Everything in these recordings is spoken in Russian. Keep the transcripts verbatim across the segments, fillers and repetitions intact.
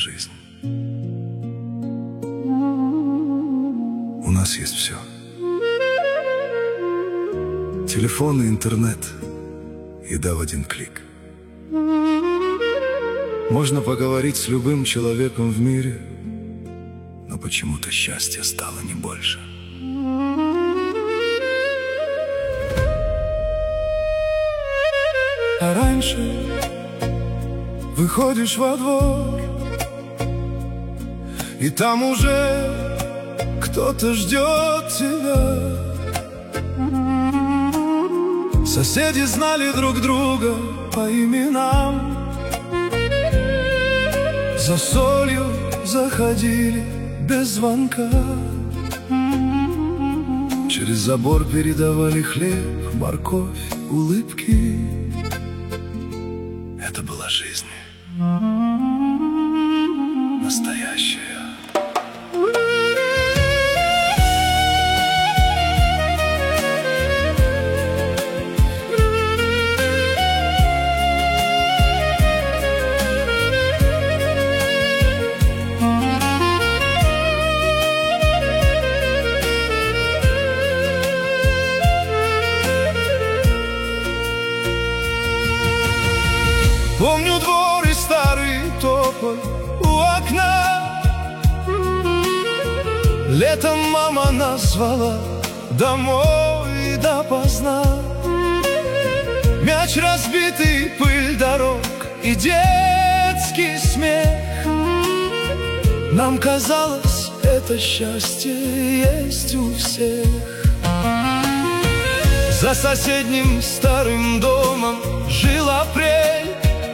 жизнь. У нас есть все. Телефон и интернет, еда в один клик. Можно поговорить с любым человеком в мире, но почему-то счастья стало не больше. А раньше выходишь во двор, и там уже кто-то ждет тебя. Соседи знали друг друга по именам, за солью заходили без звонка, через забор передавали хлеб, морковь, улыбки. Это была жизнь настоящая. Помню двор и старый тополь у окна. Летом мама нас звала домой допоздна. Мяч разбитый, пыль дорог и детский смех. Нам казалось, это счастье есть у всех. За соседним старым домом жил апрель.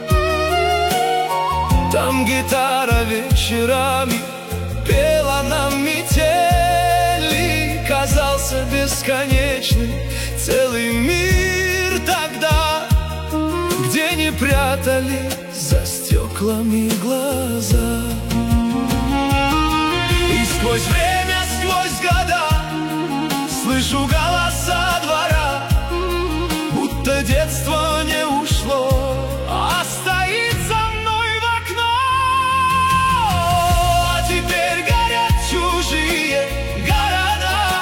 Там гитара вечерами пела нам метели. Казался бесконечным целый мир тогда, где не прятали за стеклами глаза. И сквозь время, сквозь года слышу голоса двора, будто детство не ушло, а стоит за мной в окно. А теперь горят чужие города,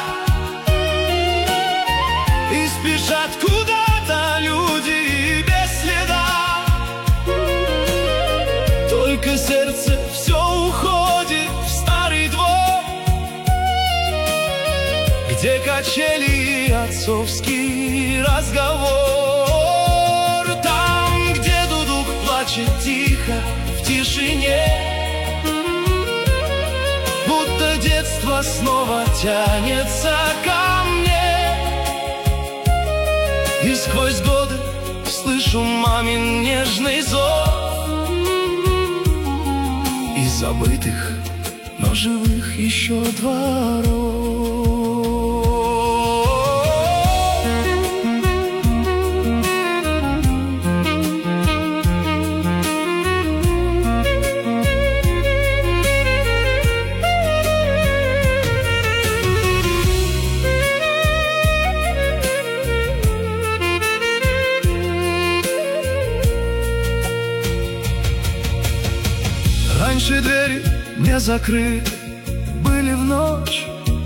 и спешат куда-то люди без следа. Только сердце все уходит в старый двор, где качели и отцовский разговор. Там, где дудук плачет тихо в тишине, будто детство снова тянется ко мне. И сквозь годы слышу мамин нежный зов из забытых, но живых еще дворов. Раньше двери не закрыты были в ночь,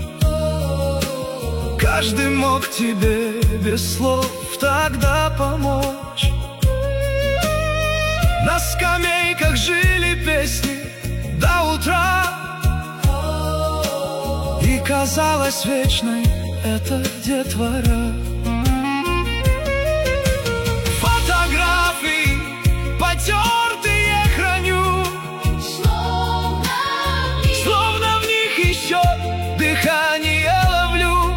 каждый мог тебе без слов тогда помочь. На скамейках жили песни до утра, и казалось вечной эта детвора. Фотографии потертые храню, словно в них еще дыхание ловлю.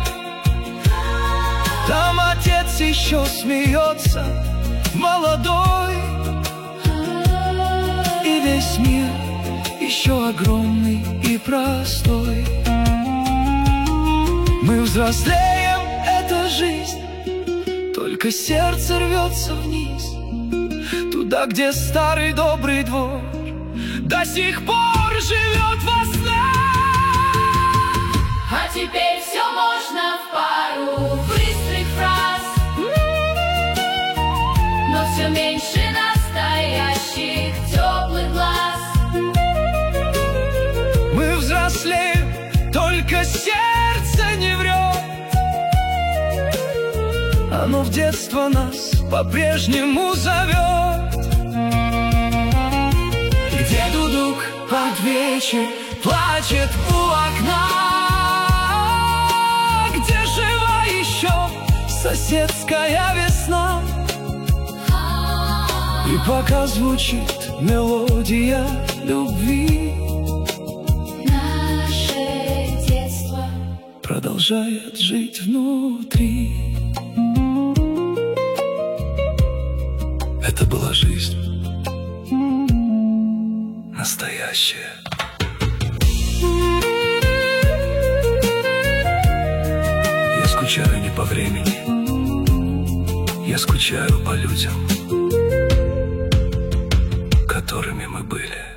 Там отец еще смеется, молодой, и весь мир еще огромный и простой. Мы взрослеем, это жизнь, только сердце рвется вниз, туда, где старый добрый двор до сих пор живет во снах. А теперь все можно в пару быстрых фраз, но все меньше настоящих теплых глаз. только сердце не врет. Оно в детство нас по-прежнему зовет. Где дудук под вечер плачет у окна, где жива еще соседская весна. И пока звучит мелодия любви, Наше детство продолжает жить внутри. Это была жизнь настоящая. Я скучаю не по времени, я скучаю по людям, которыми мы были.